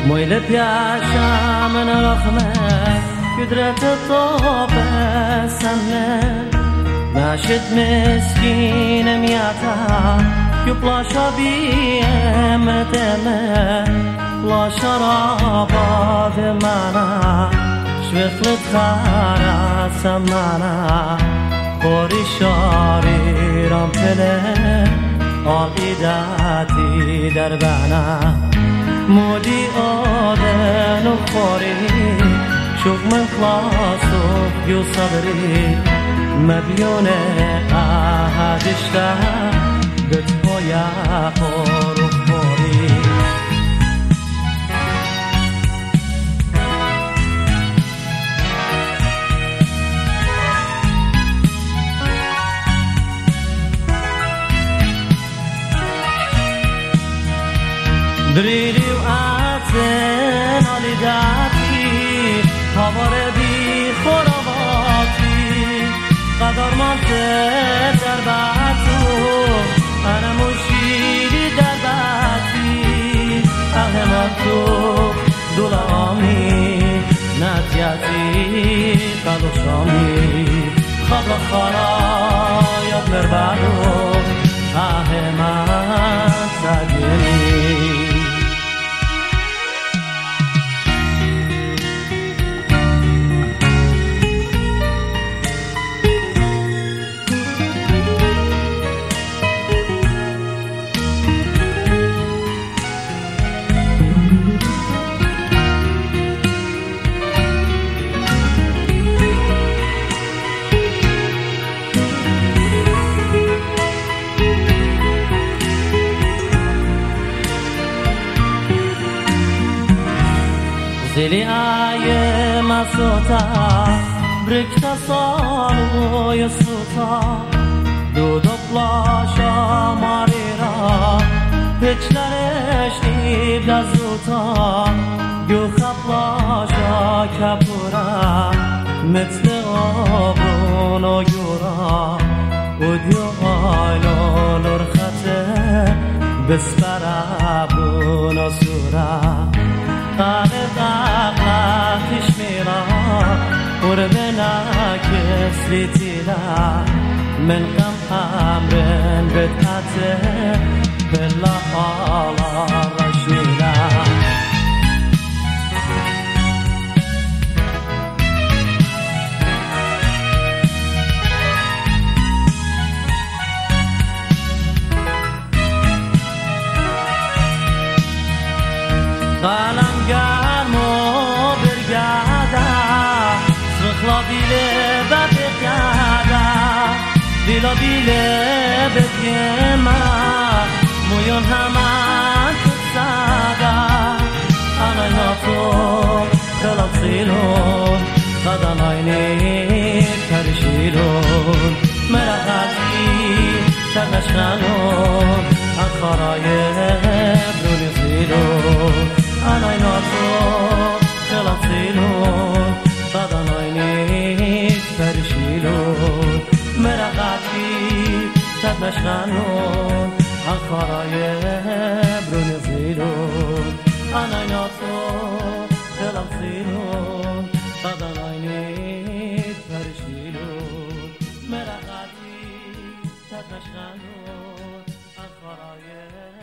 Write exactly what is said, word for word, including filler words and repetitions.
ميل بياشا من رخمة قدرة الطوب سنة ناشد مسكين مياتا يبلا شبيه متمه بلا شرابا دمانا شوخلت خارا سمانا خوري شاري رامتله آقی داتی در بنا مودی آدن و خاری شوق من خلاص و یو صبری مبیون احدشتا بتویا خور و خاری دریلی و عطن آلی داتی هوار بی خراباتی قدر منتر در باتو انا مشیری در باتی احمد تو دولامی نتیاتی قدر شامی خبر خرایت مربادو احمد ساگنی زلی آیه مسوتا برکتا سالوی سوتا دو دو پلاشا ماری را پیچلرش نیب دزوتا گو خپلاشا کپورا مثل آبرون و یورا و دیو آیلو لرخته بسپرا بون و سورا قالت أقلاتش ميرا وربنا كسلي تلا من قم أمرن بدأته بلا على رشميلا قالم گرمو برگادا سخلا بیله ببگادا بیلا بیله بگیما مویون همان کسادا آنای ناتو خلال سیلون قدن آینی کرشیلون مرقاتی تنشنون اخارای برونی سیلون آنای ناتو خلال سیلون قدن آینی کرشیلون مرقاتی تنشنون اخارای برونی سیلون آنای ناتو خلال سیلون قدن آینی کرشیلون مرقاتی تنشنون اخارای